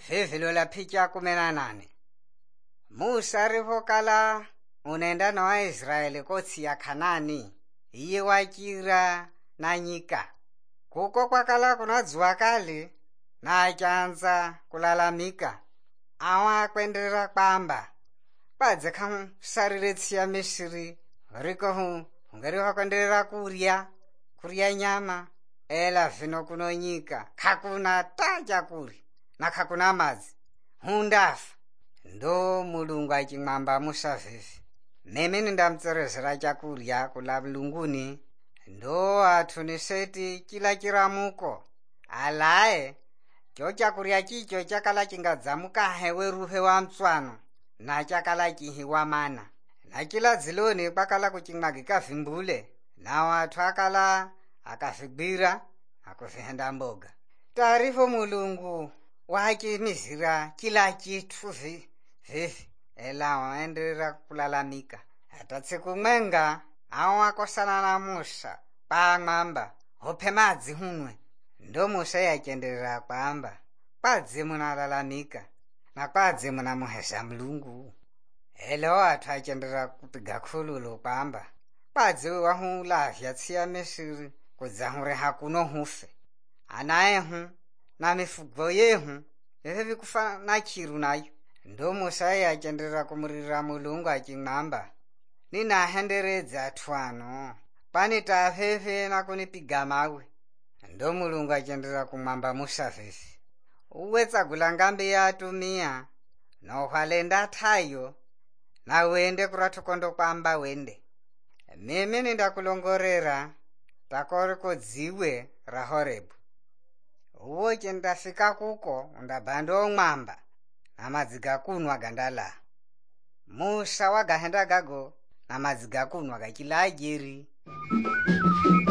vhivhilo la picha 18. Musa rivokala unenda na Waisraeli kotsi ya Khanani iye wakira na nyika. Kuko kwakala kunadzwa kale na achanza kulalamika. Awa kwenderera kwamba padze sarire tsiya Misiri riko hungeriwa kwenderera kurya nyama ela vino kuno nyika hakuna ta chakuri na hakuna madzi hundafa. Ndo Mulungu achimwamba Musa vivi, mimi ndamtserezera chakurya kula mlunguni, ndo athuniseti kila chiramuko alaye cho chakurya chicho chakala chingadzamuka hewe ruhe wa mtswano na chakala chihiwa mana na kila ziloni kwakala kuchimwagika vimbule na watu akala akavigwira akuvihenda mboga. Taarifu Mulungu wachimizira kila chitu vivi ela waendelera kulalamika. Hata tsiku mwenga awo akosana na Musa pang'amba hope madzi hunwe. Ndo Musa yachenderera kwamba kwadze munalalamika na kwadze munamuhesa Mulungu. Elo watu achenderera kupiga khululo kwamba kwadze wahulavya tsiya Misiri kudzahure hakuno hufe anayehu na mifugo yehu evi kufa na chiru nayo. Ndo Musa yachenderera kumurira Mulungu achimwamba, ninahenderedza atwano pani tafefe na kunipiga mawe. Ndo Mulungu achenderera kumwamba Musa vivi, uwetsagula ngambi ya atumia na uhalenda tayo na wende kuratukondo kwamba wende. Mimi nindakulongorera takoreko dziwe ra Horebu. Uwo chendafika kuko undabando mwamba na madzi gakunwa gandala. Musa wagahenda gago na madzi gakunwa gachila ajeri.